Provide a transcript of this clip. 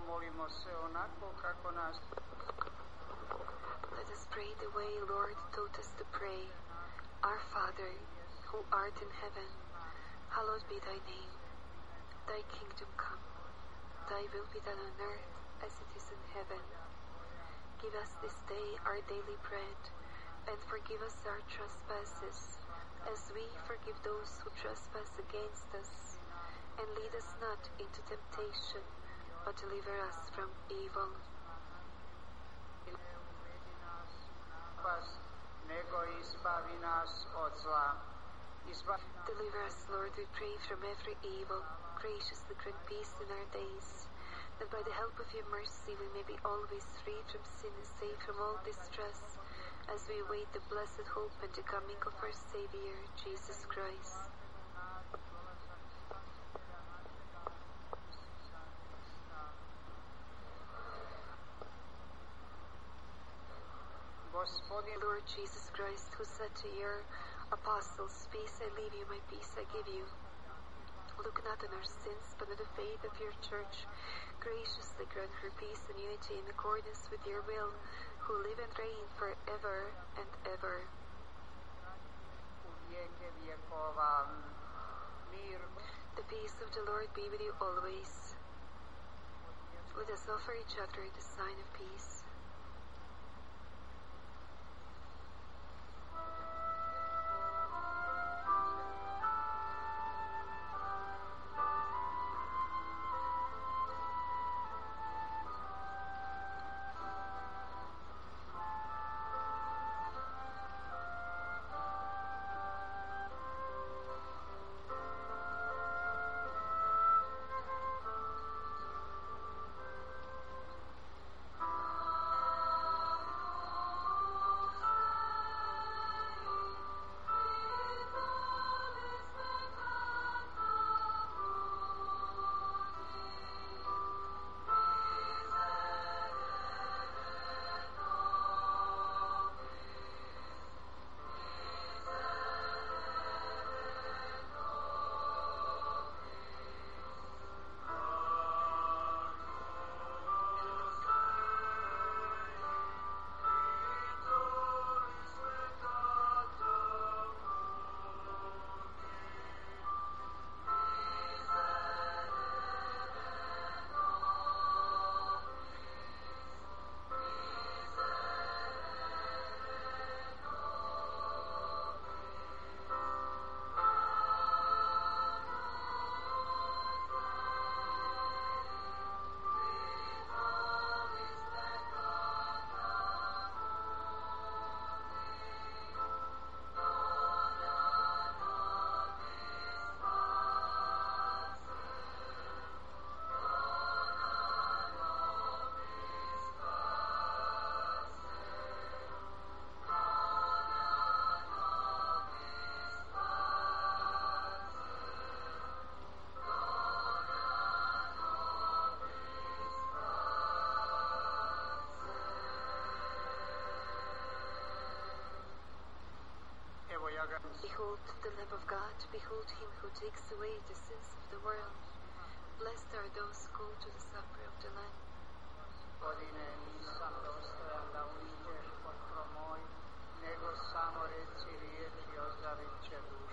molimo se onako kako nas. Let us pray the way Lord taught us to pray. Our Father, who art in heaven, hallowed be thy name. Thy kingdom come. Thy will be done on earth as it is in heaven. Give us this day our daily bread, and forgive us our trespasses, as we forgive those who trespass against us. And lead us not into temptation, but deliver us from evil. Nego izbavi nas od zla. Deliver us, Lord, we pray, from every evil. Graciously grant peace in our days, that by the help of your mercy we may be always free from sin and safe from all distress, as we await the blessed hope and the coming of our Savior, Jesus Christ. Lord Jesus Christ, who said to your apostles, "Peace I leave you, my peace I give you," look not on our sins, but on the faith of your church. Graciously grant her peace and unity in accordance with your will, who live and reign forever and ever. The peace of the Lord be with you always. Let us offer each other the sign of peace. Behold the Lamb of God, behold him who takes away the sins of the world. Blessed are those who go to the supper of the Lamb. Gospodine, nisam dostojan da uđeš pod krov moj, nego samo reci riječ i ozdravit će dušu.